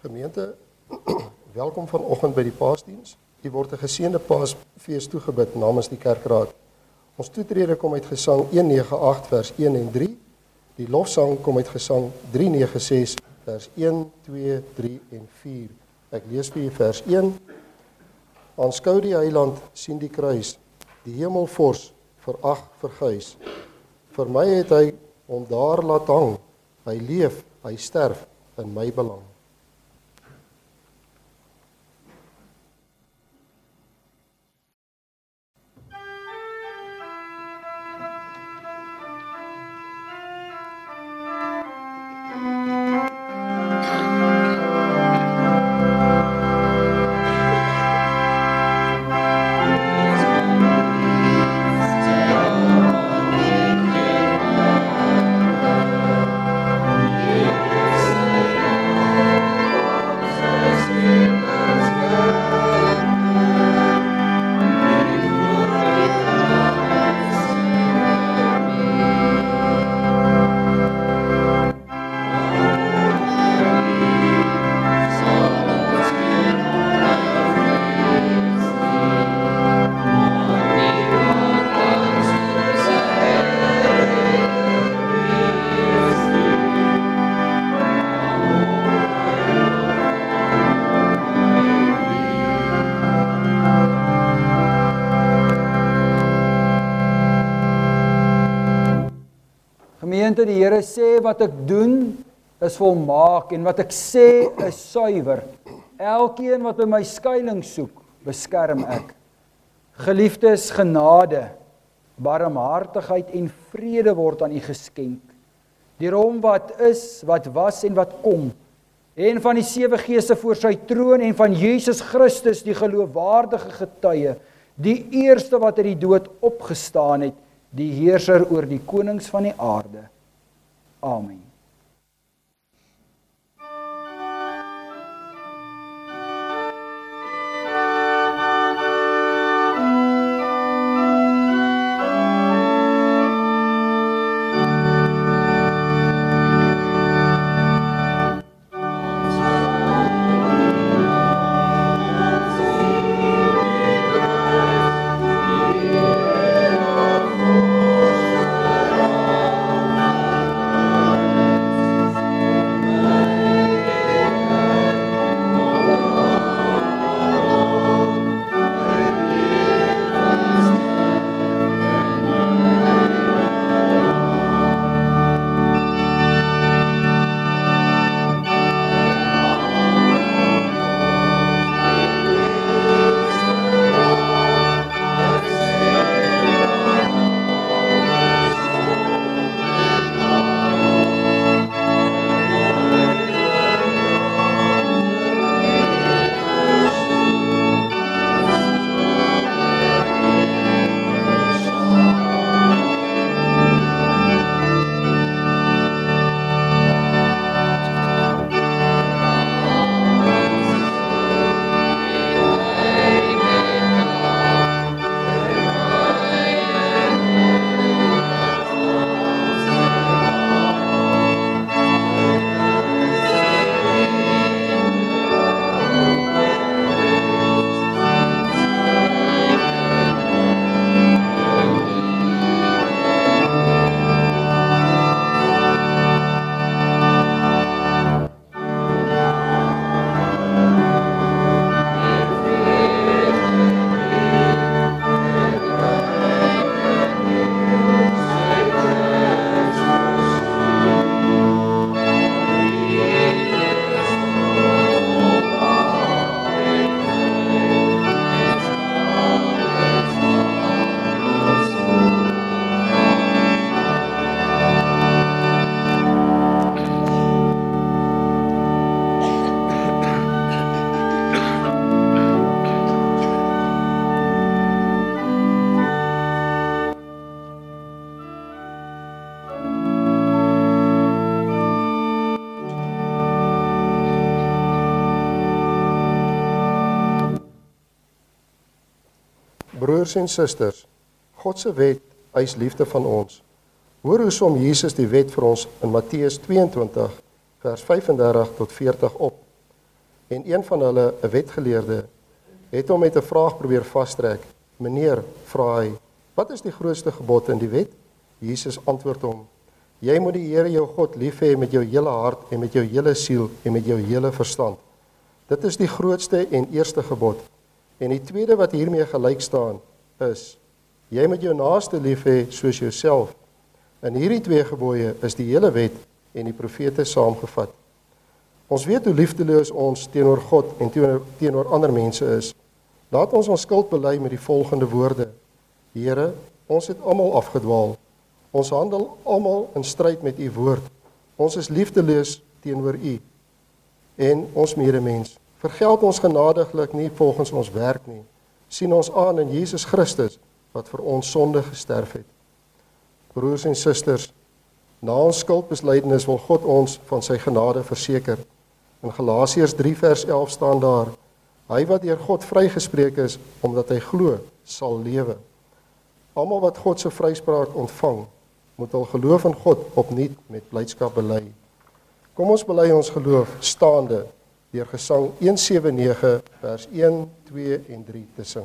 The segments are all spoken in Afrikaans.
Gemeente, welkom vanoggend by die Paasdiens. U word 'n geseënde Paasfees toegebid namens die Kerkraad. Ons toetrede kom uit Gesang 198 vers 1 en 3. Die lofsang kom uit Gesang 396 vers 1, 2, 3 en 4. Ek lees vir u vers 1. Aanskou die heiland, sien die kruis, die hemelvors verag verguis. Vir my het hy hom daar laat hang, hy leef, hy sterf in my belang. Gemeente, die Here sê wat ek doen is volmaak en wat ek sê is suiwer. Elkeen wat by my skuiling soek, beskerm ek. Geliefdes, genade, barmhartigheid en vrede word aan u geskenk. Deur hom wat is, wat was en wat kom, en van die 7 geeste voor sy troon en van Jesus Christus, die geloofwaardige getuie, die eerste wat uit die dood opgestaan het, die heerser oor die konings van die aarde. Amen. Broers en susters, God se wet eis liefde van ons. Hoor hoe som Jesus die wet vir ons in Matteus 22 vers 35 tot 40 op. En een van hulle, 'n wetgeleerde, het hom met 'n vraag probeer vastrek. Meneer, vra hy, wat is die grootste gebod in die wet? Jesus antwoord hom, jy moet die Here jou God lief hê met jou hele hart en met jou hele siel en met jou hele verstand. Dit is die grootste en eerste gebod. En die tweede wat hiermee gelyk staan is, jy moet jou naaste lief hê soos jouself. In hierdie twee gebooie is die hele wet en die profete saamgevat. Ons weet hoe liefdeloos ons teenoor God en teenoor ander mense is. Laat ons skuld bely met die volgende woorde. Here, ons het almal afgedwaal. Ons handel almal in stryd met u woord. Ons is liefdeloos teenoor u en ons medemens. Vergeld ons genadiglik nie volgens ons werk nie. Sien ons aan in Jesus Christus wat vir ons sonde gesterf het. Broers en susters, na ons skuldbeslydenis wil God ons van sy genade verseker. In Galasiërs 3 vers 11 staan daar, hy wat deur God vrygespreek is, omdat hy glo, sal lewe. Almal wat God se vryspraak ontvang, moet hul geloof in God opnuut met blydskap bely. Kom ons bely ons geloof staande deur Gesang 179 vers 1, 2 en 3 te sing.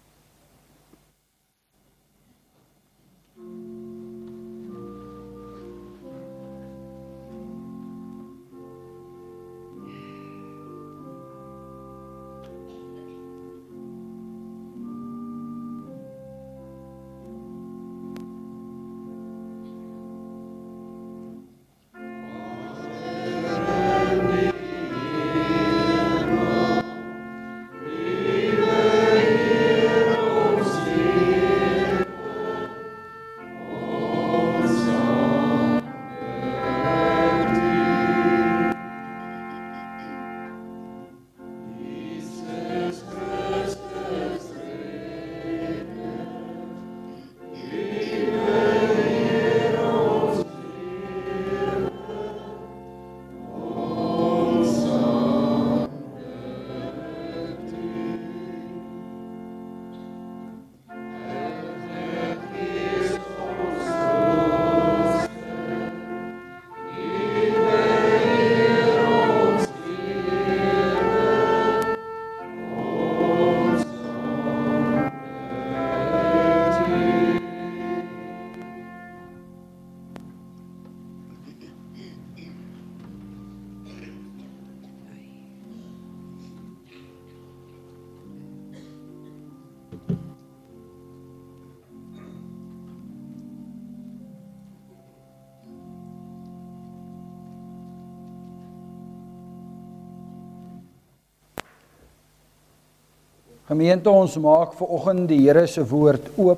Gemeente, ons maak vanoggend die Here se woord oop.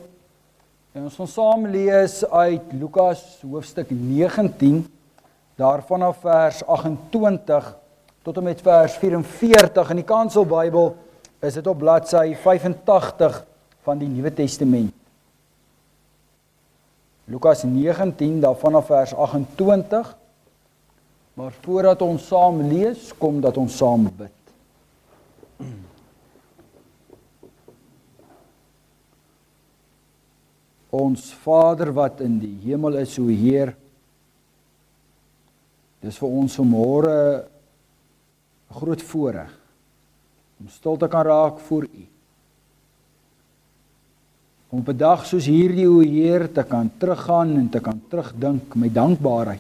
En ons gaan saam lees uit Lukas hoofstuk 19, daarvan af vers 28 tot en met vers 44. In die Kanselbybel is dit op bladsy 85 van die Nuwe Testament. Lukas 19, daarvan af vers 28. Maar voordat ons saam lees, kom dat ons saam bid. Ons Vader wat in die hemel is, o Heer, dis vir ons vanmôre 'n groot voorreg om stil te kan raak voor U. Om op 'n dag soos hierdie, o Heer, te kan teruggaan en te kan terugdink met dankbaarheid.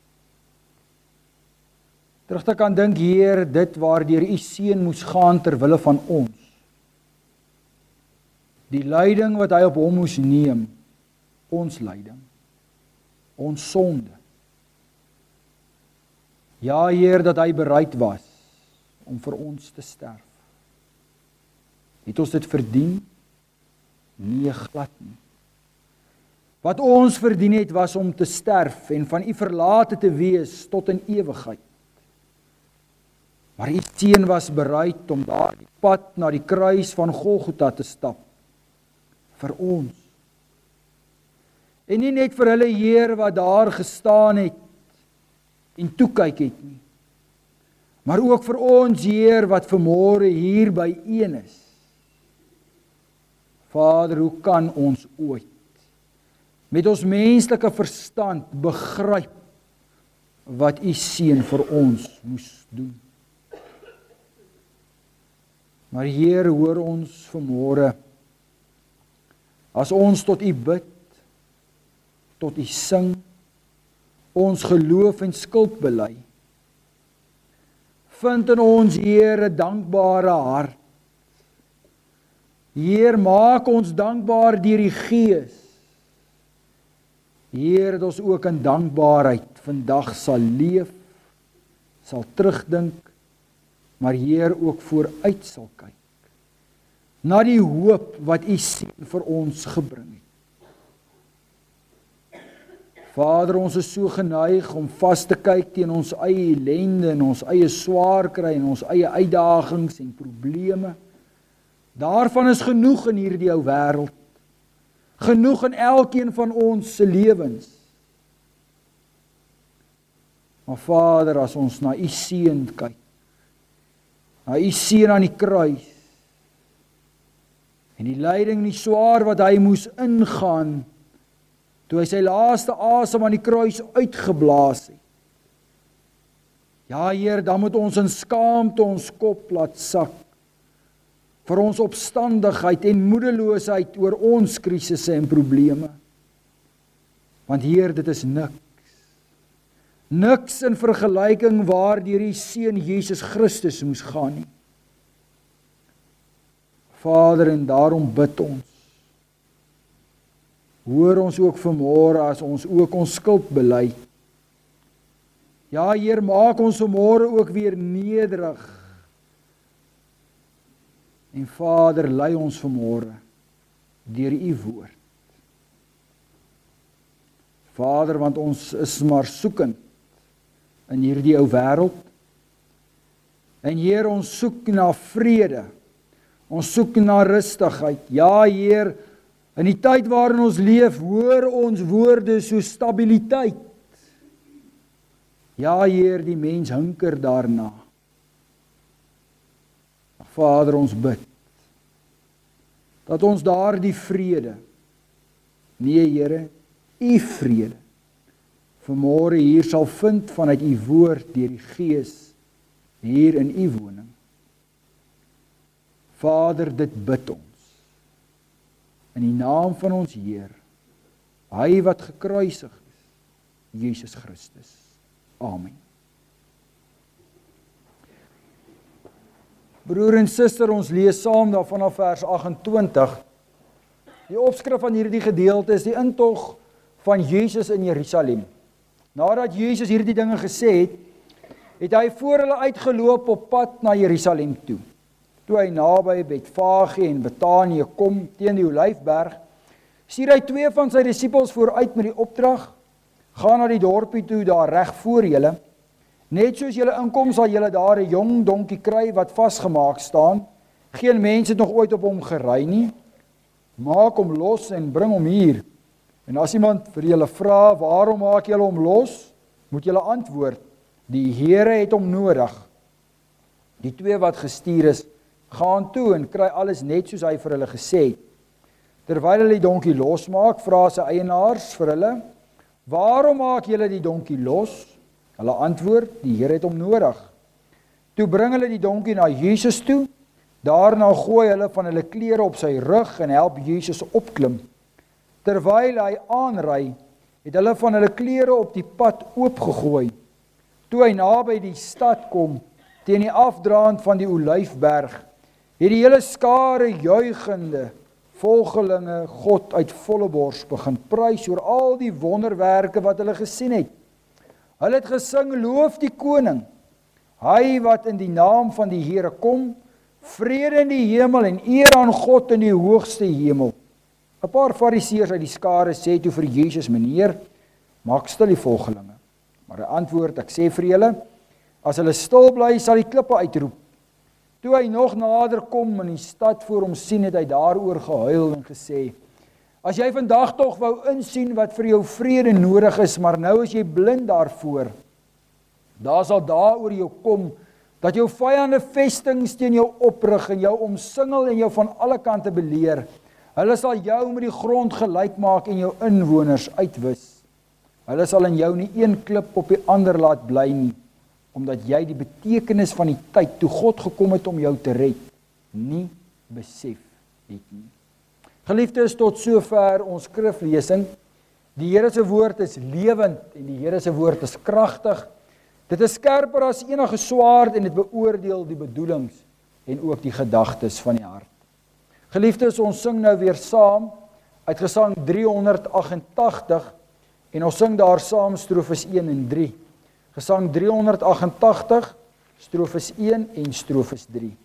Terug te kan dink, Heer, dit waardeur U seun moes gaan ter wille van ons. Die lyding wat hy op hom moes neem, ons lyding, ons sonde. Ja, Heer, dat hy bereid was om vir ons te sterf. Het ons dit verdien? Nee, glad nie. Wat ons verdien het, was om te sterf en van U verlate te wees tot in ewigheid. Maar U seun was bereid om daardie pad na die kruis van Golgotha te stap. Vir ons. En nie net vir hulle, Heer, wat daar gestaan het en toe kyk het nie. Maar ook vir ons, Heer, wat vanmôre hier byeen is. Vader, hoe kan ons ooit met ons menslike verstand begryp wat U seun vir ons moes doen? Maar Heer, hoor ons vanmôre, as ons tot U bid, tot U sing, ons geloof en skuld bely, vind in ons, Heer, 'n dankbare hart. Heer, maak ons dankbaar deur die Gees. Heer, dat ons ook in dankbaarheid vandag sal leef, sal terugdink, maar Heer, ook vooruit sal kyk, na die hoop wat U seun vir ons gebring het. Vader, ons is so geneig om vas te kyk teen ons eie ellende en ons eie swaar kry en ons eie uitdagings en probleme. Daarvan is genoeg in hierdie ou wêreld. Genoeg in elkeen van ons se lewens. Maar Vader, as ons na U seun kyk, na U seun aan die kruis, en die lyding en die swaar wat hy moes ingaan, toe hy sy laaste asem aan die kruis uitgeblaas het. Ja, Heer, dan moet ons in skaamte ons kop laat sak, vir ons opstandigheid en moedeloosheid oor ons krisisse en probleme. Want Heer, dit is niks. Niks in vergelyking waardeur die seun Jesus Christus moes gaan nie. Vader, en daarom bid ons. Hoor ons ook vanmôre as ons ook ons skuld bely. Ja, Heer, maak ons vanmôre ook weer nederig. En Vader, lei ons vanmôre deur U woord. Vader, want ons is maar soekend in hierdie ou wêreld. En Heer, ons soek na vrede. Ons soek na rustigheid. Ja, Heer, in die tyd waarin ons leef, hoor ons woorde so stabiliteit. Ja, Heer, die mens hinker daarna. Vader, ons bid, dat ons daardie vrede, nee, Here, U vrede, vanmôre hier sal vind vanuit U woord deur die Gees hier in U woning. Vader, dit bid ons, in die naam van ons Heer, hy wat gekruisig is, Jesus Christus. Amen. Broer en suster, ons lees saam daar vanaf vers 28. Die opskrif van hierdie gedeelte is die intog van Jesus in Jerusalem. Nadat Jesus hierdie dinge gesê het, het hy voor hulle uitgeloop op pad na Jerusalem toe. Toe hy naby Betfage en Betanië kom teen die Olyfberg, stuur hy 2 van sy disippels vooruit met die opdrag: gaan na die dorpie toe daar reg voor julle. Net soos julle inkom, sal julle daar 'n jong donkie kry wat vasgemaak staan. Geen mens het nog ooit op hom gery nie. Maak hom los en bring hom hier. En as iemand vir julle vra, waarom maak julle hom los? Moet julle antwoord, die Here het hom nodig. Die 2 wat gestuur is, gaan toe en kry alles net soos hy vir hulle gesê het. Terwyl hulle die donkie losmaak, vra sy eienaars vir hulle, waarom maak julle die donkie los? Hulle antwoord, die Here het hom nodig. Toe bring hulle die donkie na Jesus toe, daarna gooi hulle van hulle klere op sy rug en help Jesus opklim. Terwyl hy aanry, het hulle van hulle klere op die pad oopgegooi. Toe hy naby die stad kom, teen die afdraand van die Olyfberg, het die hele skare juigende volgelinge God uit volle bors begin prys oor al die wonderwerke wat hulle gesien het. Hulle het gesing, loof die koning, hy wat in die naam van die Here kom, vrede in die hemel en eer aan God in die hoogste hemel. 'n Paar fariseërs uit die skare sê toe vir Jesus, meneer, maak stil die volgelinge. Maar hy antwoord, ek sê vir julle, as hulle stil bly, sal die klippe uitroep. Toe hy nog nader kom in die stad voor hom sien, het hy daaroor gehuil en gesê, as jy vandag tog wou insien wat vir jou vrede nodig is, maar nou is jy blind daarvoor, daar sal daaroor jou kom, dat jou vyande vestings teen jou oprig en jou omsingel en jou van alle kante beleer. Hulle sal jou met die grond gelyk maak en jou inwoners uitwis. Hulle sal in jou nie een klip op die ander laat bly nie, omdat jy die betekenis van die tyd toe God gekom het om jou te red, nie besef het nie. Geliefdes, tot sover ons skriflesing. Die Here se woord is lewend en die Here se woord is kragtig. Dit is skerper as enige swaard en dit beoordeel die bedoelings en ook die gedagtes van die hart. Geliefdes, ons sing nou weer saam uit Gesang 388 en ons sing daar saam strofes 1 en 3. Gesang 388, strofes 1 en strofes 3.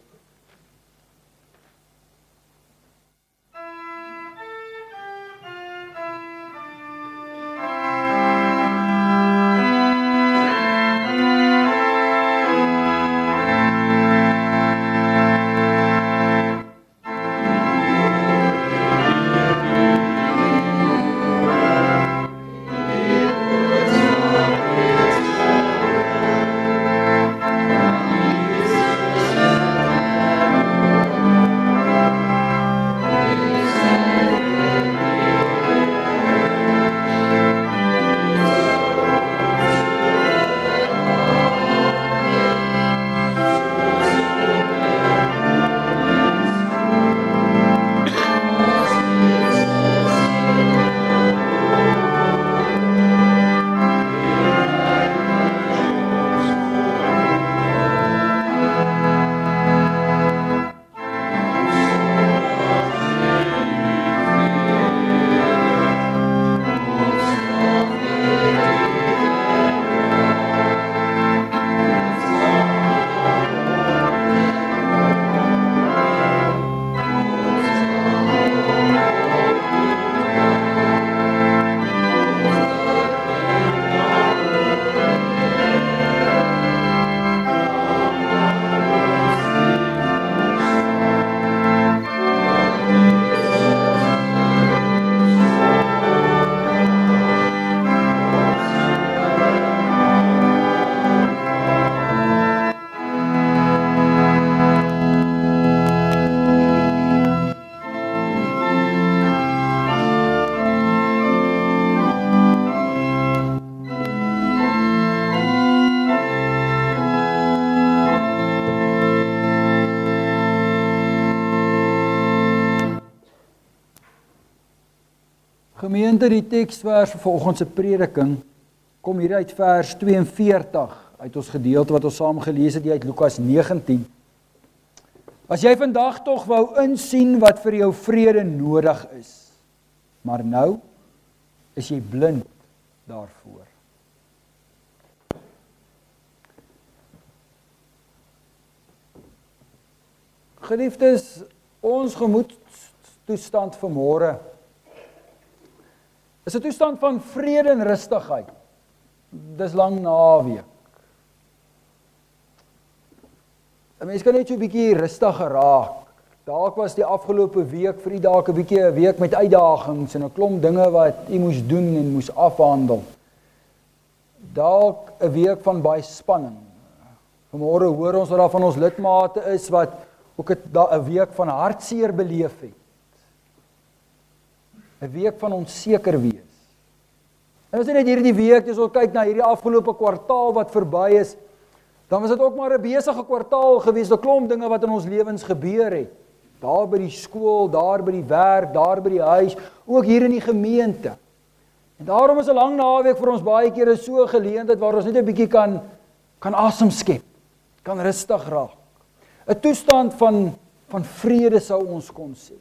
Gemeente, die teksvers vir vanoggend se prediking kom hier uit vers 42 uit ons gedeelte wat ons saam gelees het uit Lukas 19. As jy vandag tog wou insien wat vir jou vrede nodig is, maar nou is jy blind daarvoor. Geliefdes, ons gemoedstoestand vanmôre is 'n toestand van vrede en rustigheid. Dis lang naweek. 'n Mens kan net so 'n bietjie rustiger raak. Dalk was die afgelope week vir u dalk 'n bietjie 'n week met uitdagings en 'n klomp dinge wat u moes doen en moes afhandel. Dalk 'n week van baie spanning. Vanmôre hoor ons dat daar van ons lidmate is wat ook 'n week van hartseer beleef het. 'n Week van onseker wees. En as jy net hierdie week, as ons kyk na hierdie afgelope kwartaal wat verby is, dan was dit ook maar 'n besige kwartaal gewees, 'n klomp dinge wat in ons lewens gebeur het. Daar by die skool, daar by die werk, daar by die huis, ook hier in die gemeente. En daarom is 'n lang naweek vir ons baie kere so 'n geleentheid waar ons net 'n bietjie kan asem skep, kan rustig raak. 'n Toestand van vrede sou ons kon sê.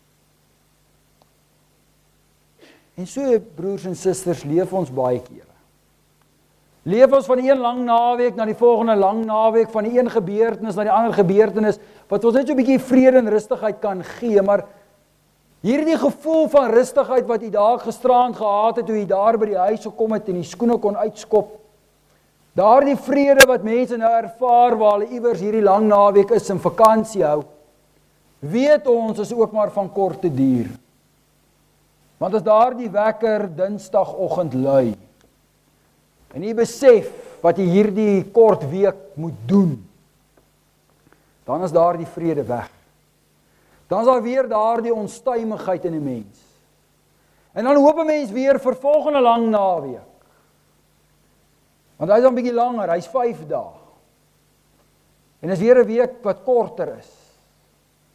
En so, broers en susters, leef ons baie kere. Leef ons van die een lang naweek na die volgende lang naweek, van die een gebeurtenis na die ander gebeurtenis, wat ons net so 'n bietjie vrede en rustigheid kan gee, maar hierdie gevoel van rustigheid wat u daar gisteraand gehad het, toe u daar by die huis gekom het en die skoene kon uitskop, daardie vrede wat mense nou ervaar waar hulle iewers hierdie lang naweek is en vakansie hou, weet ons is ook maar van korte duur. Want as daardie wekker Dinsdagoggend lui, en jy besef wat jy hierdie kort week moet doen, dan is daardie vrede weg. Dan is daar weer daardie onstuimigheid in 'n mens. En dan hoop 'n mens weer vir volgende lang naweek. Want hy is dan 'n bietjie langer, hy's 5 dae. En is weer 'n week wat korter is.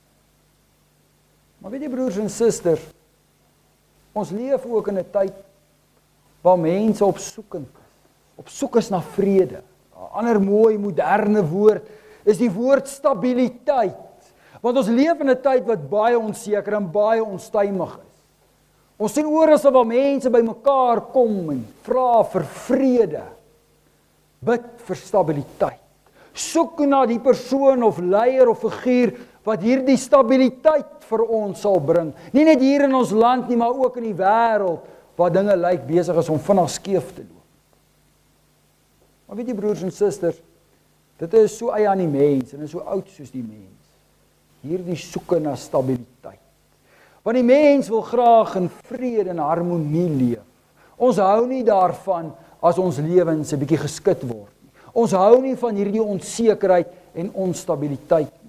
Maar weet jy broers en susters, ons leef ook in 'n tyd waar mense op soek is na vrede. 'n Ander mooi moderne woord is die woord stabiliteit. Want ons leef in 'n tyd wat baie onseker en baie onstuimig is. Ons sien oral waar mense bymekaar kom en vra vir vrede. Bid vir stabiliteit. Soek na die persoon of leier of figuur wat hierdie stabiliteit vir ons sal bring. Nie net hier in ons land nie, maar ook in die wêreld waar dinge lyk besig is om vinnig skeef te loop. Maar weet jy broers en susters, dit is so eie aan die mens en is so oud soos die mens. Hierdie soeke na stabiliteit. Want die mens wil graag in vrede en harmonie leef. Ons hou nie daarvan as ons lewens 'n bietjie geskit word nie. Ons hou nie van hierdie onsekerheid en onstabiliteit nie.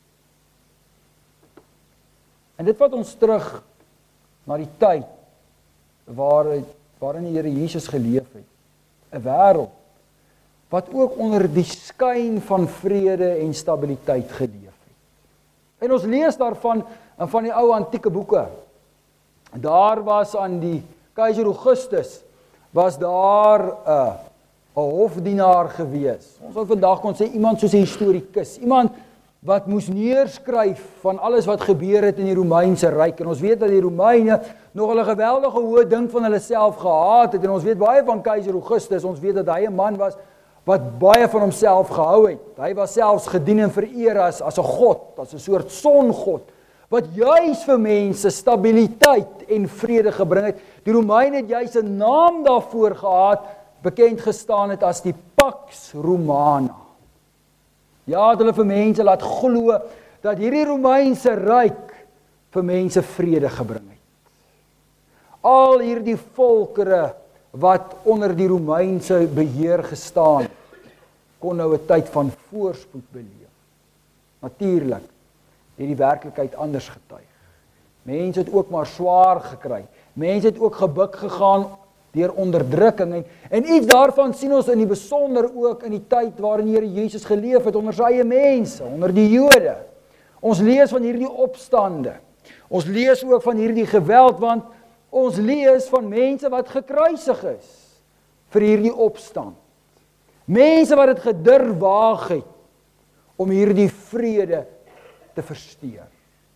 En dit vat ons terug na die tyd waarin die Here Jesus geleef het. 'n Wêreld wat ook onder die skyn van vrede en stabiliteit geleef het. En ons lees daarvan in van die ou antieke boeke. Daar was aan die keiser Augustus was daar 'n hofdienaar gewees. Ons sou vandag kon sê iemand soos 'n historikus, iemand wat moes neerskryf van alles wat gebeur het in die Romeinse ryk. En ons weet dat die Romeine nog 'n geweldige hoë ding van hulle self gehaat het. En ons weet baie van keiser Augustus. Ons weet dat hy 'n man was wat baie van homself gehou het. Hy was selfs gedien en vereer as 'n god, as 'n soort songod, wat juis vir mense stabiliteit en vrede gebring het. Die Romeine het juis 'n naam daarvoor gehad, bekend gestaan het as die Pax Romana. Ja, het hulle vir mense laat glo dat hierdie Romeinse ryk vir mense vrede gebring het. Al hierdie volkere wat onder die Romeinse beheer gestaan het, kon nou 'n tyd van voorspoed beleef. Natuurlik het die werklikheid anders getuig. Mense het ook maar swaar gekry. Mense het ook gebuk gegaan deur onderdrukking en iets daarvan sien ons in die besonder ook in die tyd waarin Here Jesus geleef het onder sy eie mense, onder die Jode. Ons lees van hierdie opstande. Ons lees ook van hierdie geweld, want ons lees van mense wat gekruisig is vir hierdie opstand. Mense wat dit gedurf waag het om hierdie vrede te versteur.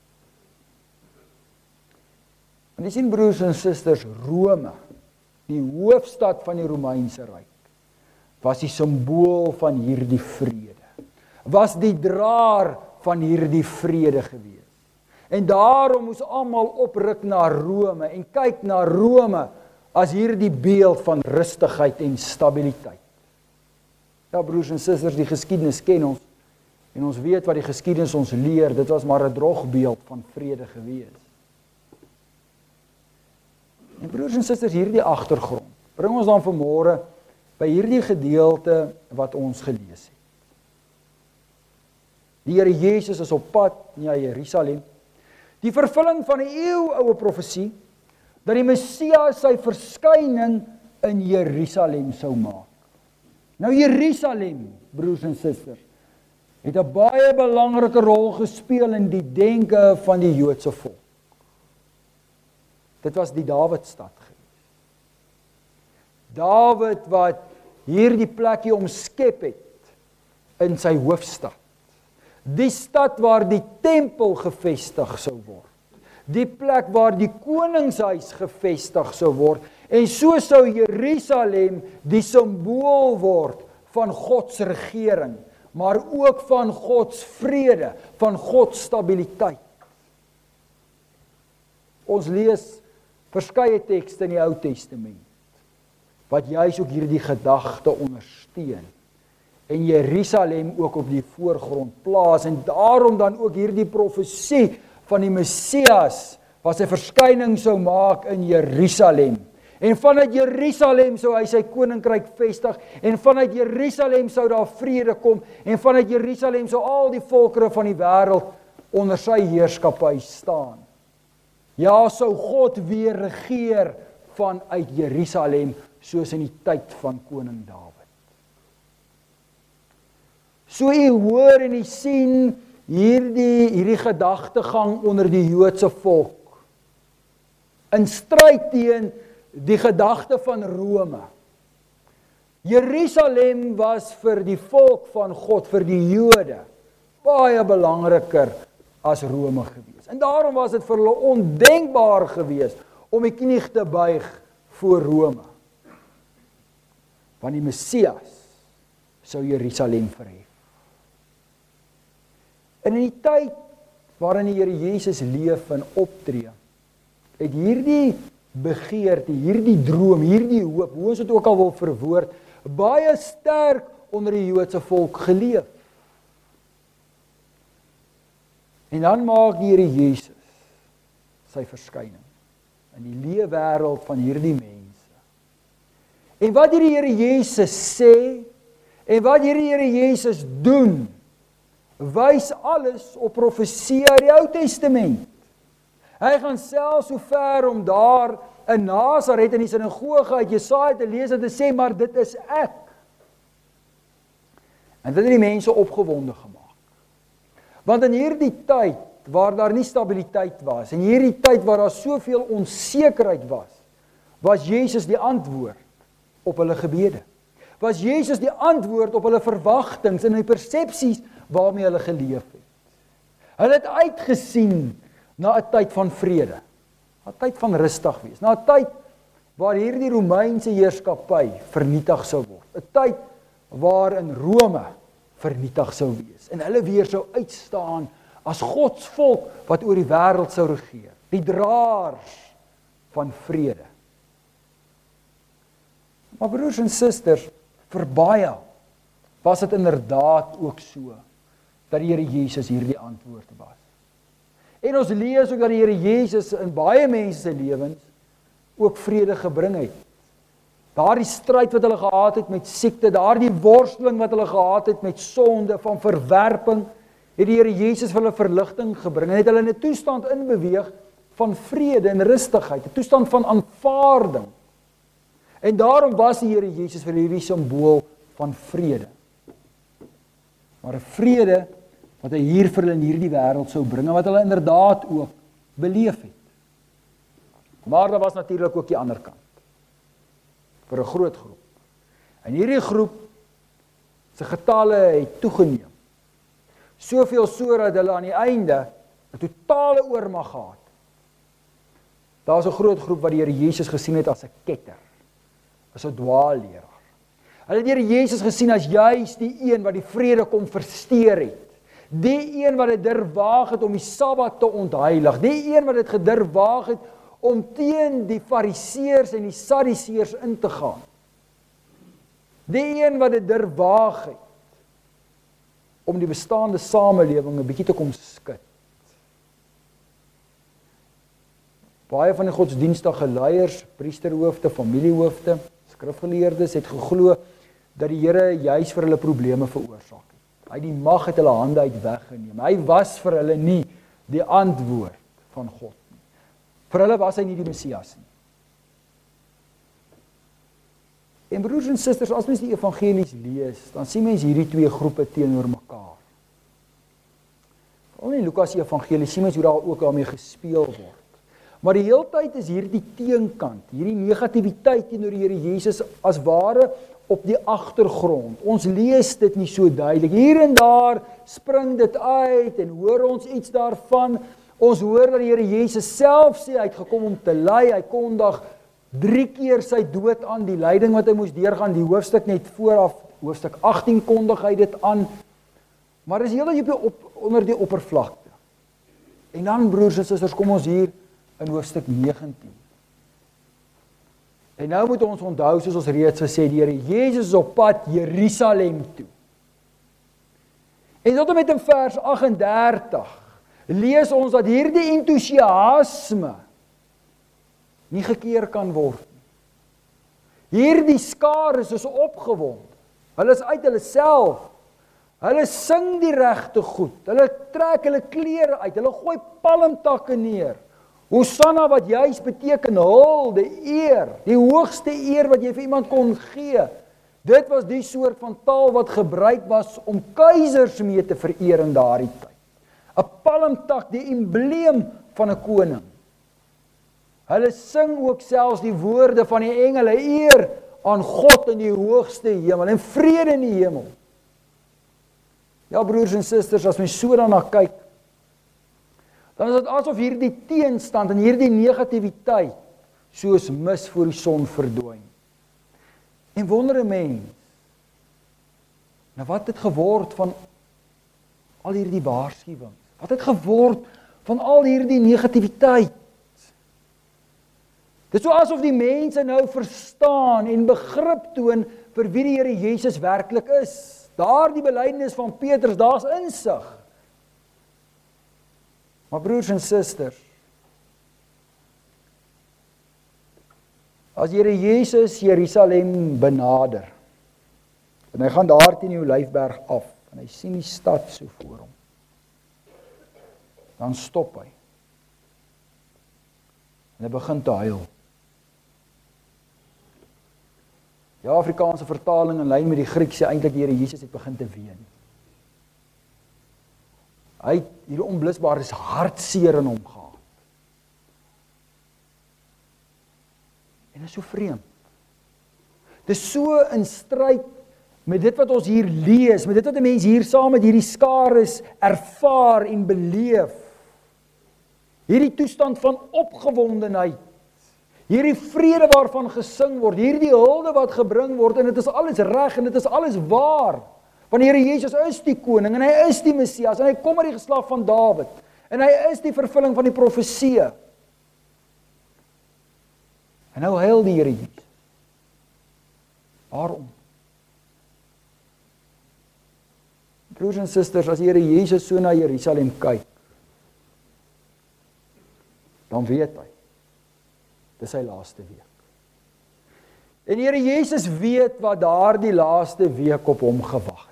En jy sien broers en susters, Rome, die hoofstad van die Romeinse ryk, was die simbool van hierdie vrede. Was die draer van hierdie vrede gewees. En daarom moes almal opruk na Rome en kyk na Rome as hierdie beeld van rustigheid en stabiliteit. Ja broers en susters, die geskiedenis ken ons en ons weet wat die geskiedenis ons leer, dit was maar 'n drogbeeld van vrede gewees. En broers en susters, hierdie agtergrond bring ons dan vanmôre by hierdie gedeelte wat ons gelees het. Die Here Jesus is op pad na Jerusalem. Die vervulling van 'n eeuoue profesie dat die Messias sy verskyning in Jerusalem sou maak. Nou Jerusalem, broers en susters, het 'n baie belangrike rol gespeel in die denke van die Joodse volk. Dit was die Dawidstad gewees. Dawid wat hierdie plekkie omskep het in sy hoofstad. Die stad waar die tempel gevestig sou word. Die plek waar die koningshuis gevestig sou word. En so sou Jerusalem die simbool word van God se regering, maar ook van God se vrede, van God se stabiliteit. Ons lees verskeie tekste in die Ou Testament wat juis ook hierdie gedagte ondersteun en Jerusalem ook op die voorgrond plaas en daarom dan ook hierdie profesie van die Messias wat sy verskyning sou maak in Jerusalem. En vanuit Jerusalem sou hy sy koninkryk vestig en vanuit Jerusalem sou daar vrede kom en vanuit Jerusalem sou al die volkere van die wêreld onder sy heerskappy staan. Ja, sou God weer regeer vanuit Jerusalem soos in die tyd van koning Dawid. So u hoor en u sien hierdie gedagtegang onder die Joodse volk, in stryd teen die gedagte van Rome. Jerusalem was vir die volk van God, vir die Jode, baie belangriker as Rome gewees. En daarom was dit vir hulle ondenkbaar gewees om die knie te buig voor Rome. Want die Messias sou Jerusalem verhef. En in die tyd waarin die Here Jesus leef en optree, het hierdie begeerte, hierdie droom, hierdie hoop, hoe ons dit ook al wil verwoord, baie sterk onder die Joodse volk geleef. En dan maak die Here Jesus sy verskyning in die leefwêreld van hierdie mense. En wat die Here Jesus sê, en wat die Here Jesus doen, wys alles op profesie uit die Ou Testament. Hy gaan selfs so ver om daar in Nasaret in die sinagoge uit Jesaja te lees en te sê, maar dit is ek. En dit het die mense opgewonde gemaak. Want in hierdie tyd waar daar nie stabiliteit was, en hierdie tyd waar daar soveel onsekerheid was Jesus die antwoord op hulle gebede. Was Jesus die antwoord op hulle verwagtinge en die persepsies waarmee hulle geleef het. Hulle het uitgesien na 'n tyd van vrede, na 'n tyd van rustig wees, na 'n tyd waar hierdie Romeinse heerskappy vernietig sou word, 'n tyd waarin Rome vernietig sou wees, en hulle weer sou uitstaan as Gods volk wat oor die wêreld sou regeer, die draers van vrede. Maar broers en susters, vir baie was dit inderdaad ook so, dat die Here Jesus hierdie antwoord was. En ons lees ook dat die Here Jesus in baie mense se lewens ook vrede gebring het. Daardie stryd wat hulle gehad het met siekte, daardie worsteling wat hulle gehad het met sonde, van verwerping, het die Here Jesus vir hulle verligting gebring en het hulle in 'n toestand inbeweeg van vrede en rustigheid, 'n toestand van aanvaarding. En daarom was die Here Jesus vir hierdie simbool van vrede. Maar 'n vrede wat hy hier vir hulle in hierdie wêreld sou bring, en wat hulle inderdaad ook beleef het. Maar daar was natuurlik ook die ander kant, vir 'n groot groep. En hierdie groep se getalle het toegeneem. Soveel so dat hulle aan die einde 'n totale oormag gehad. Daar's 'n groot groep wat die Here Jesus gesien het as 'n ketter, as 'n dwaalleraar. Hulle het die Here Jesus gesien as juis die een wat die vrede kom versteur het. Die een wat dit durf waag het om die Sabbat te ontheilig. Die een wat dit gedurf waag het om teen die Fariseërs en die Sadduseërs in te gaan. Die een wat dit durf waag het om die bestaande samelewing 'n bietjie te kom skud. Baie van die godsdienstige leiers, priesterhoofde, familiehoofde, skrifgeleerdes het geglo dat die Here juis vir hulle probleme veroorsaak het. Hy het die mag uit hulle hande uit weggeneem. Hy was vir hulle nie die antwoord van God nie. Vir hulle was hy nie die Messias nie. En broers en susters, as mens die evangelies lees, dan sien mens hierdie twee groepe teenoor mekaar. Veral in Lukas se evangelie sien mens hoe daar ook daarmee gespeel word. Maar die heeltyd is hierdie teenkant, hierdie negativiteit teenoor die Here Jesus as ware op die agtergrond. Ons lees dit nie so duidelik. Hier en daar spring dit uit en hoor ons iets daarvan. Ons hoor dat die Here Jesus self sê hy het gekom om te ly. Hy kondig 3 keer sy dood aan, die lyding wat hy moes deurgaan, die hoofstuk net vooraf, hoofstuk 18 kondig hy dit aan. Maar is heeltemal onder die oppervlakte. En dan broers en susters, kom ons hier in hoofstuk 19. En nou moet ons onthou, soos ons reeds gesê, die Here Jesus is op pad Jerusalem toe. En tot en met in vers 38 lees ons dat hierdie entoesiasme nie gekeer kan word nie. Hierdie skare is opgewonde. Hulle is uit hulle self. Hulle sing die regte goed. Hulle trek hulle klere uit. Hulle gooi palmtakke neer. Hosanna wat juis beteken hulde, eer, die hoogste eer wat jy vir iemand kon gee. Dit was die soort van taal wat gebruik was om keisers mee te vereer in daardie tyd. 'n palmtak, die embleem van 'n koning. Hulle sing ook selfs die woorde van die engele, eer aan God in die hoogste hemel en vrede in die hemel. Ja, broers en susters, as mens so daarna kyk, dan is dit asof hierdie teenstand en hierdie negativiteit soos mis voor die son verdwyn. En wonder 'n mens, nou wat het geword van al hierdie waarskuwings? Wat het geword van al hierdie negativiteit? Dit is so asof die mense nou verstaan en begrip toon vir wie die Here Jesus werklik is. Daardie belydenis van Petrus, daar's insig. Maar broers en susters, as Here Jesus Jerusalem benader, en hy gaan daar teen die Olyfberg af, en hy sien die stad so voor hom, dan stop hy. En hy begin te huil. Die Afrikaanse vertaling in lyn met die Griek sê eintlik die Here Jesus het begin te ween. Hy het hierdie onblusbare hartseer in hom gehad. En dit is so vreemd. Dit is so in stryd met dit wat ons hier lees, met dit wat die mense hier saam met hierdie skares ervaar en beleef. Hierdie toestand van opgewondenheid, hierdie vrede waarvan gesing word, hierdie hulde wat gebring word, en dit is alles reg en dit is alles waar. Want die Here Jesus is die koning en hy is die Messias en hy kom uit die geslag van Dawid en hy is die vervulling van die profeseë. En nou huil die Here Jesus. Waarom? Broers en susters, as die Here Jesus so na Jerusalem kyk, dan weet hy, dis sy laaste week. En die Here Jesus weet wat daardie laaste week op hom gewag het.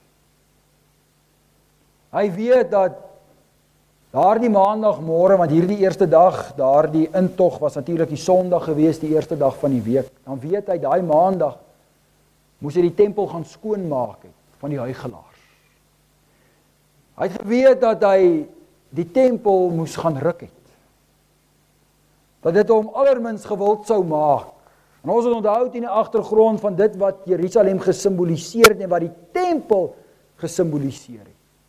Hy weet dat daardie maandagmôre, want hierdie eerste dag, daardie intog was natuurlik die Sondag gewees, die eerste dag van die week. Dan weet hy, daai maandag moes hy die tempel gaan skoonmaak het van die huigelaars. Hy het geweet dat hy die tempel moes gaan ruk het. Dat dit hom allermins gewild sou maak. En ons het onthou in die agtergrond van dit wat Jerusalem gesimboliseer het en wat die tempel gesimboliseer het.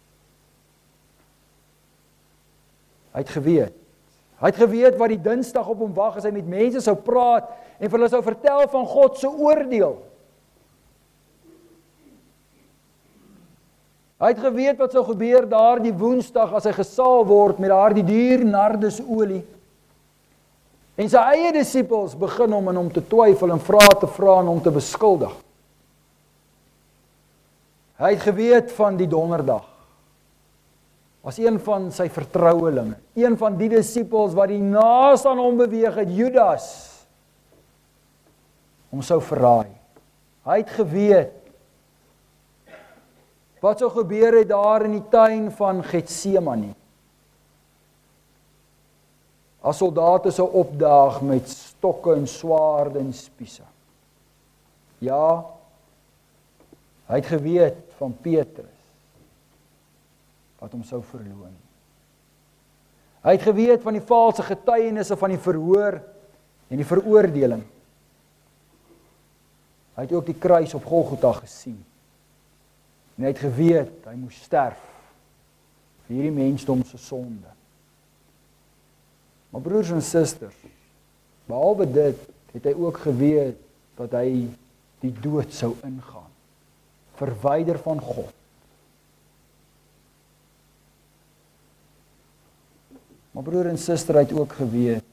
Hy het geweet. Hy het geweet wat die Dinsdag op hom wag as hy met mense sou praat en vir hulle sou vertel van God se oordeel. Hy het geweet wat sou gebeur daardie Woensdag as hy gesaal word met daardie duur nardesolie. En sy eie disippels begin om in hom te twyfel en vrae te vra en hom te beskuldig. Hy het geweet van die Donderdag. As een van sy vertrouelinge, een van die disippels wat die naas aan hom beweeg het, Judas, hom sou verraai. Hy het geweet wat sou gebeur het daar in die tuin van Getsemane. As soldate sou opdaag met stokke en swaarde en spiese. Ja, hy het geweet van Petrus wat hom sou verloon. Hy het geweet van die valse getuienisse van die verhoor en die veroordeling. Hy het ook die kruis op Golgotha gesien. En hy het geweet hy moes sterf vir hierdie mensdom se sonde. Maar broers en susters, behalwe dit, het hy ook geweet dat hy die dood sou ingaan. Verwyder van God. Maar broer en suster, hy het ook geweet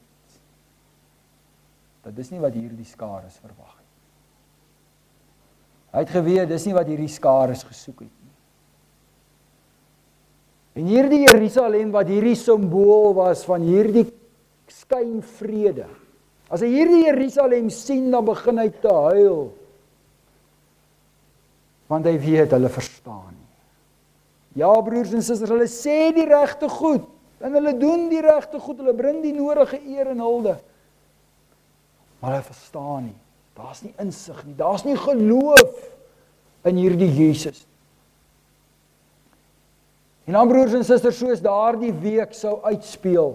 dat dis nie wat hierdie skares verwag het. Hy het geweet, dis nie wat hierdie skares gesoek het nie. En hierdie Jerusalem wat hierdie simbool was van hierdie skynvrede. As hy hierdie Jerusalem sien, dan begin hy te huil. Want hy weet, hulle verstaan nie. Ja, broers en susters, hulle sê die regte goed. En hulle doen die regte goed, hulle bring die nodige eer en hulde. Maar hulle verstaan nie. Daar's nie insig nie, daar's nie geloof in hierdie Jesus. En dan broers en susters, soos daardie week sou uitspeel,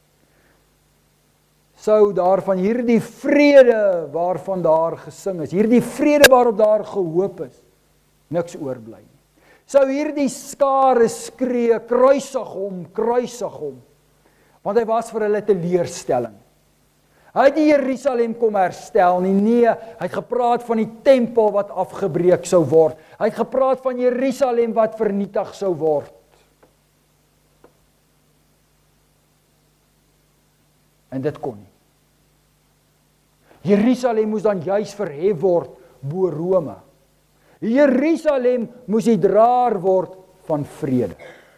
sou daar van hierdie vrede waarvan daar gesing is, hierdie vrede waarop daar gehoop is, niks oorbly nie. Sou hierdie skare skree, kruisig hom, want hy was vir hulle teleurstelling. Hy het nie Jerusalem kom herstel nie, nee, hy het gepraat van die tempel wat afgebreek sou word, hy het gepraat van Jerusalem wat vernietig sou word. En dit kon nie. Jerusalem moes dan juis verhef word bo Rome. Jerusalem moes die draer word van vrede.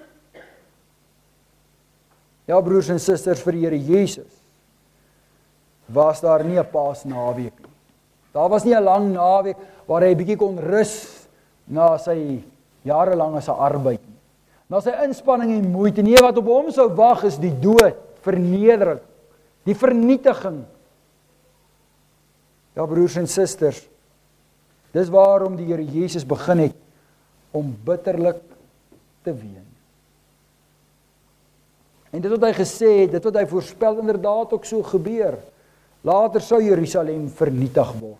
Ja, broers en susters, vir die Here Jesus was daar nie 'n Paasnaweek nie. Daar was nie 'n lang naweek waar hy 'n bietjie kon rus na sy jarelange se arbeid nie. Na sy inspanning en moeite. Nee, wat op hom sou wag is die dood, vernedering, die vernietiging. Ja, broers en susters, dis waarom die Here Jesus begin het om bitterlik te ween. En dit wat hy gesê het, dit wat hy voorspel, inderdaad ook so gebeur. Later sou Jerusalem vernietig word.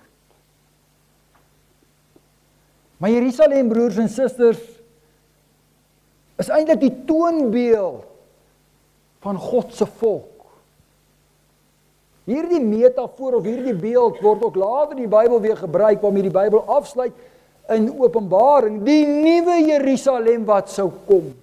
Maar Jerusalem, broers en susters, is eintlik die toonbeeld van God se volk. Hierdie metafoor of hierdie beeld word ook later in die Bybel weer gebruik, waarmee die Bybel afsluit in Openbaring, die nuwe Jerusalem wat sou kom.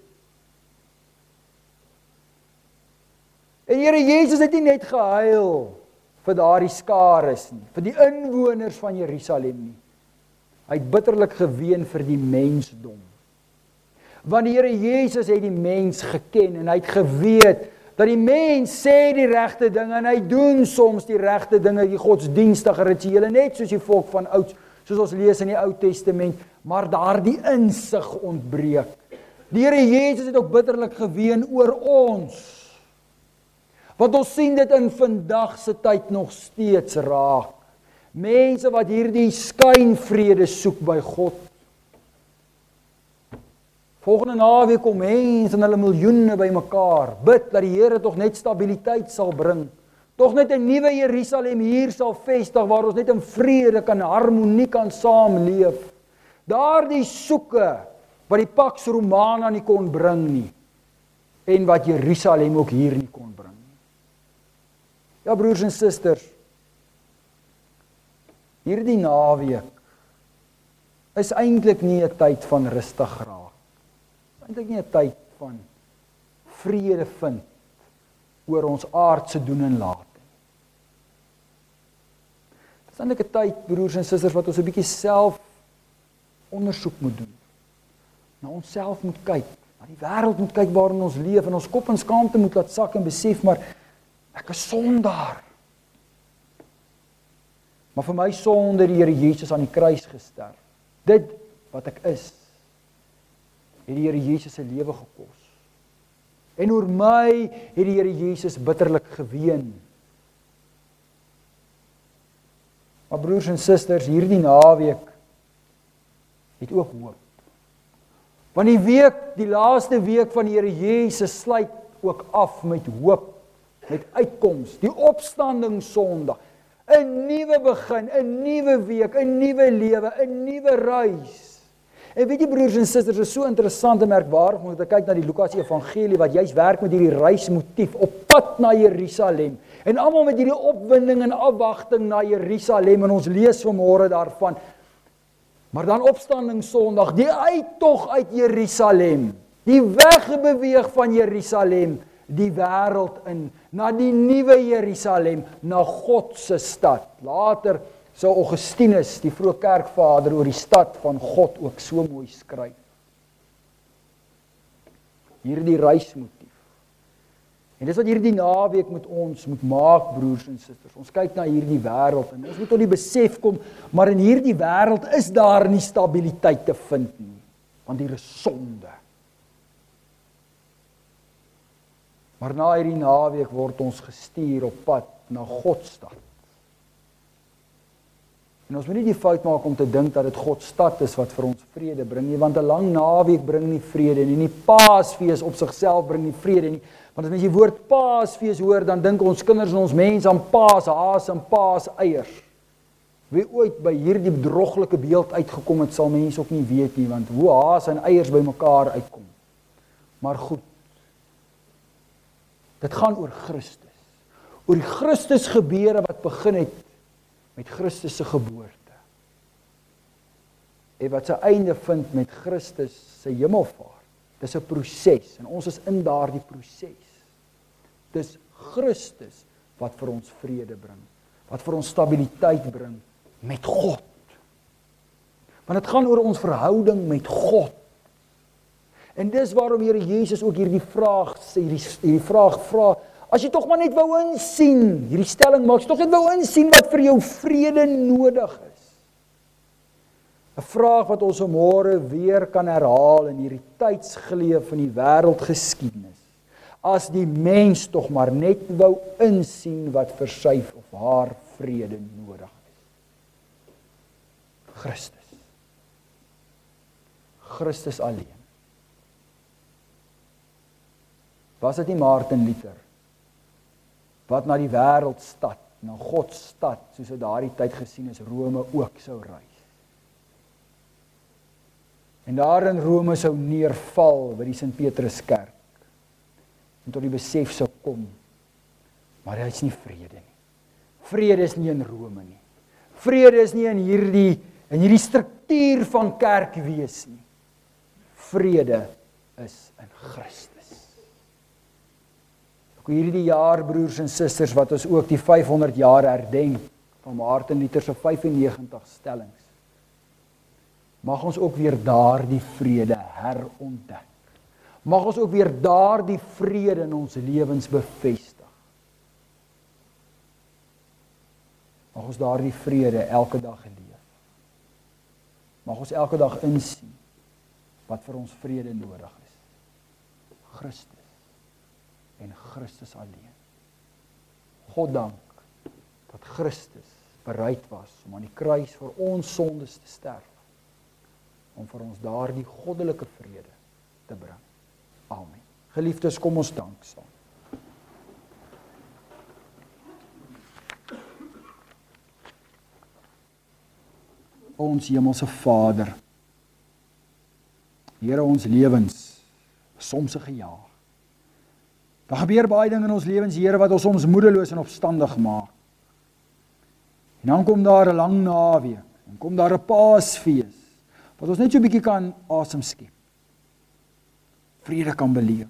En Here Jesus het nie net gehuil vir daardie skares nie, vir die inwoners van Jerusalem nie. Hy het bitterlik geween vir die mensdom. Want die Here Jesus het die mens geken en hy het geweet dat die mens sê die regte dinge en hy doen soms die regte dinge, die godsdienstige rituele, net soos die volk van oud, soos ons lees in die Ou Testament, maar daardie insig ontbreek. Die Here Jesus het ook bitterlik geween oor ons. Want ons sien dit in vandag se tyd nog steeds raak. Mense wat hierdie skynvrede soek by God. Volgende naweek kom mense en hulle miljoene bymekaar, bid dat die Here tog net stabiliteit sal bring. Tog net 'n nuwe Jerusalem hier sal vestig waar ons net in vrede kan, harmonie kan saamleef. Daardie soeke wat die Pax Romana nie kon bring nie en wat Jerusalem ook hier nie kon bring nie. Ja, broers en susters, hierdie naweek is eintlik nie 'n tyd van rustig raak. Eintlik nie 'n tyd van vrede vind oor ons aardse doen en laat. Dit is eintlik 'n tyd, broers en susters, wat ons 'n bietjie self ondersoek moet doen. Na onsself moet kyk, na die wêreld moet kyk waarin ons leef en ons kop in skaamte moet laat sak en besef, maar ek is sondaar. Maar vir my sonde het die Here Jesus aan die kruis gesterf. Dit wat ek is, het die Here Jesus se lewe gekos. En oor my het die Here Jesus bitterlik geween. Maar broers en susters, hierdie naweek het ook hoop. Want die laaste week van die Here Jesus sluit ook af met hoop, met uitkoms, die opstanding Sondag, 'n nuwe begin, 'n nuwe week, 'n nuwe lewe, 'n nuwe reis. En weet jy broers en susters, is so interessant en merkwaardig om te kyk na die Lukas Evangelie wat juist werk met hierdie reismotief op pad na Jerusalem. En almal met hierdie opwinding en afwagting na Jerusalem en ons lees vanmôre daarvan. Maar dan opstanding Sondag, die uittog uit Jerusalem, die wegbeweeg van Jerusalem, die wêreld in, na die nuwe Jerusalem, na God se stad. Later sou Augustinus, die vroeë kerkvader, oor die stad van God ook so mooi skryf. Hierdie reismotief. En dis wat hierdie naweek met ons moet maak, broers en susters. Ons kyk na hierdie wêreld en ons moet tot die besef kom, maar in hierdie wêreld is daar nie stabiliteit te vind nie, want hier is sonde. Maar na hierdie naweek word ons gestuur op pad na God se stad. En ons moet nie die fout maak om te dink dat dit God stad is wat vir ons vrede bring nie, want 'n lang naweek bring nie vrede nie, en die Paasfees op sigself bring nie vrede nie, want as mens die woord Paasfees hoor, dan dink ons kinders en ons mense aan paashaas en paaseiers. Wie ooit by hierdie bedroglike beeld uitgekom het, sal mense ook nie weet nie, want hoe haas en eiers by mekaar uitkom. Maar goed, dit gaan oor Christus, oor die Christus gebeure wat begin het met Christus se geboorte, en wat sy einde vind met Christus se hemelvaart. Dis 'n proses, en ons is in daardie proses. Dis Christus wat vir ons vrede bring, wat vir ons stabiliteit bring met God. Want dit gaan oor ons verhouding met God. En dis waarom Here Jesus ook hierdie vraag vra, as jy tog maar net wou insien, hierdie stelling maak, as jy tog net wou insien wat vir jou vrede nodig is. 'n Vraag wat ons môre weer kan herhaal in hierdie tydsgeleef van die wêreldgeskiedenis. As die mens tog maar net wou insien wat vir sy of haar vrede nodig is. Christus. Christus alleen. Was dit nie Martin Luther wat na die wêreldstad, na God se stad, soos dit daardie tyd gesien is, Rome ook sou reis? En daar in Rome sou neerval by die Sint-Petruskerk en tot die besef sou kom, maar hy is nie vrede nie. Vrede is nie in Rome nie. Vrede is nie in hierdie struktuur van kerkwees nie. Vrede is in Christus. Hierdie jaar, broers en susters, wat ons ook die 500 jaar herdenk van Martin Luther se 95 stellings, mag ons ook weer daardie vrede herontdek. Mag ons ook weer daardie vrede in ons lewens bevestig. Mag ons daardie vrede elke dag leef. Mag ons elke dag insien wat vir ons vrede nodig is. Christus. En Christus alleen. God dank dat Christus bereid was om aan die kruis vir ons sondes te sterf, om vir ons daardie goddelike vrede te bring. Amen. Geliefdes, kom ons dank saam. Ons hemelse Vader, Here, ons lewens soms 'n gejaag. Daar gebeur baie dinge in ons lewens, Here, wat ons soms moedeloos en opstandig maak. En dan kom daar 'n lang naweek, en kom daar 'n Paasfees, wat ons net so 'n bietjie kan asem skep. Vrede kan beleef.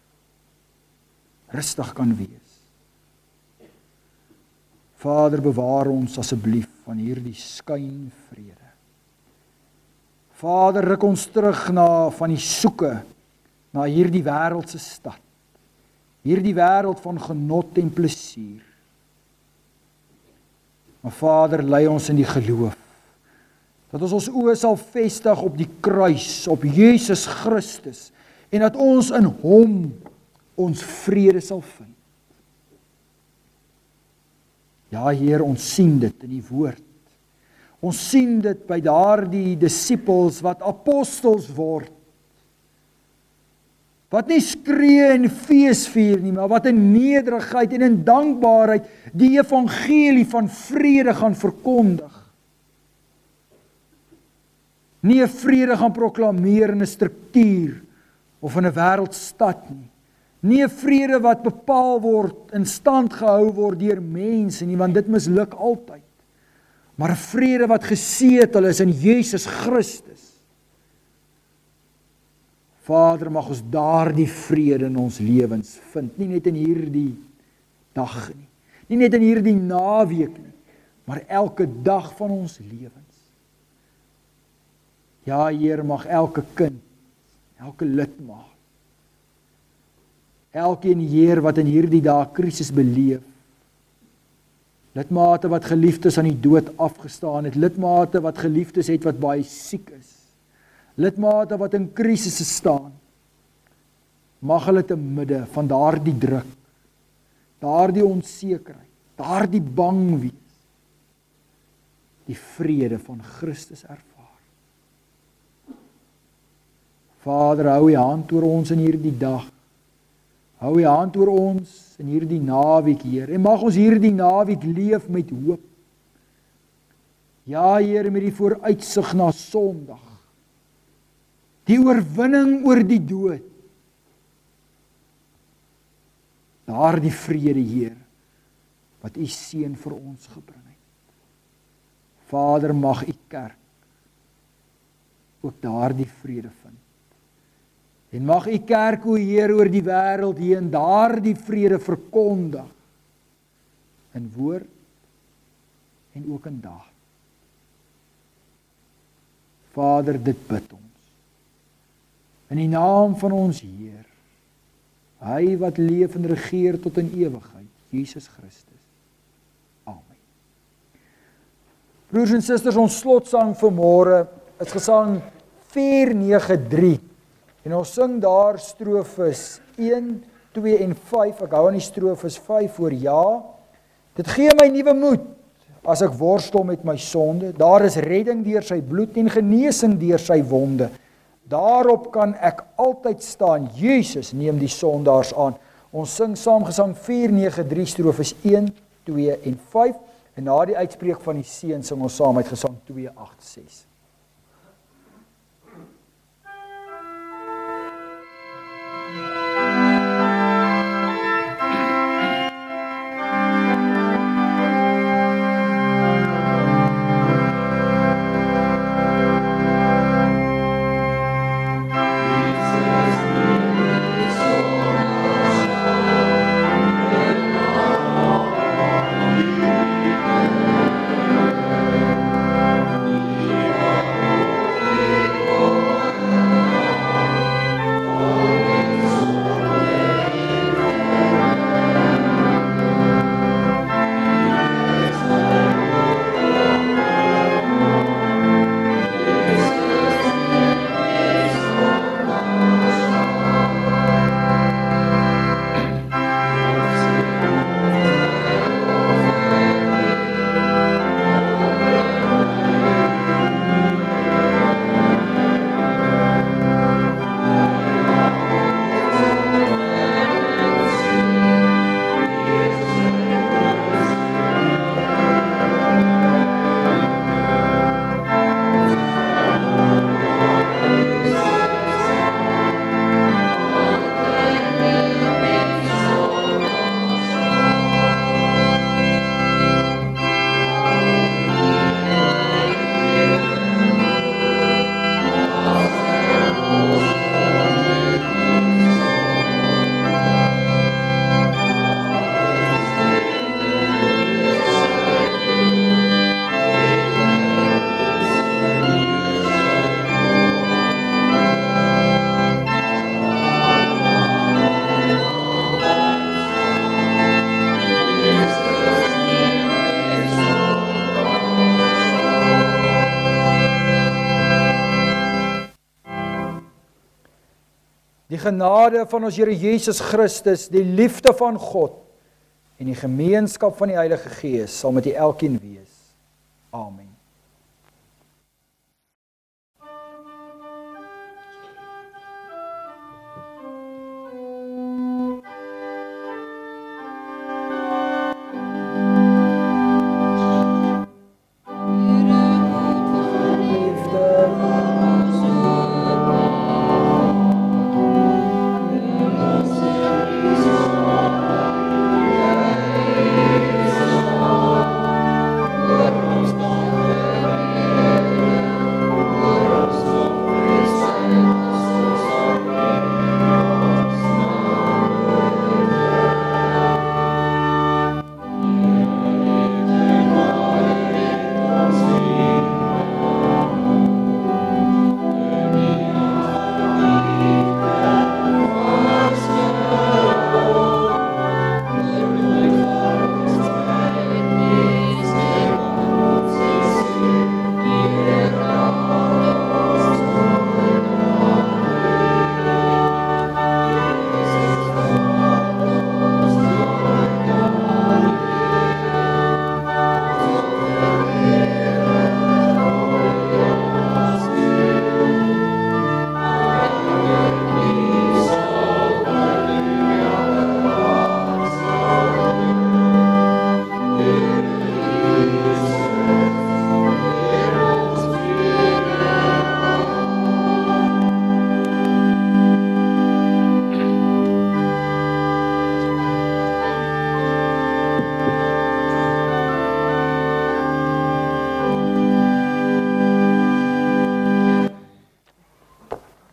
Rustig kan wees. Vader, bewaar ons asseblief van hierdie skynvrede. Vader, ruk ons terug van die soeke na hierdie wêreldse stad. Hierdie wêreld van genot en plesier. Maar Vader, lei ons in die geloof, dat ons oë sal vestig op die kruis, op Jesus Christus, en dat ons in hom ons vrede sal vind. Ja, Heer, ons sien dit in die woord. Ons sien dit by daardie disippels wat apostels word, wat nie skree en fees vier nie, maar wat in nederigheid en in dankbaarheid die evangelie van vrede gaan verkondig. Nie 'n vrede gaan proklameer in 'n struktuur of in 'n wêreldstad nie. Nie 'n vrede wat bepaal word, in stand gehou word deur mense nie, want dit misluk altyd. Maar 'n vrede wat gesetel is in Jesus Christus. Vader, mag ons daardie vrede in ons lewens vind, nie net in hierdie dag nie, nie net in hierdie naweek nie, maar elke dag van ons lewens. Ja, Heer, mag elke kind, elke lidmaat, elkeen, Heer, wat in hierdie dae krisis beleef, lidmate wat geliefdes aan die dood afgestaan het, lidmate wat geliefdes het wat baie siek is, lidmate wat in krisisse staan, mag hulle te midde van daardie druk, daardie onsekerheid, daardie bang wees, die vrede van Christus ervaar. Vader, hou U hand oor ons in hierdie dag. Hou U hand oor ons in hierdie naweek, Heer. En mag ons hierdie naweek leef met hoop. Ja, Heer, met die vooruitsig na Sondag. Die oorwinning oor die dood. Daardie vrede, Heer, wat U Seun vir ons gebring het. Vader, mag U kerk ook daardie vrede vind. En mag U kerk, o Heer, oor die wêreld heen daardie vrede verkondig. In woord en ook in daad. Vader, dit bid ons. In die naam van ons Heer, Hy wat leef en regeer tot in ewigheid, Jesus Christus. Amen. Broers en susters, ons slotsang vanmôre is Gesang 493. En ons sing daar strofes 1, 2 en 5. Ek hou aan die strofes 5 voor ja. Dit gee my nuwe moed as ek worstel met my sonde. Daar is redding deur sy bloed en genesing deur sy wonde. Daarop kan ek altyd staan. Jesus neem die sondaars aan. Ons sing saam Gesang 493 strofes 1, 2 en 5. En na die uitspreek van die seën sing ons saam uit Gesang 286. Die genade van ons Here Jesus Christus, die liefde van God en die gemeenskap van die Heilige Gees sal met u elkeen wees. Amen.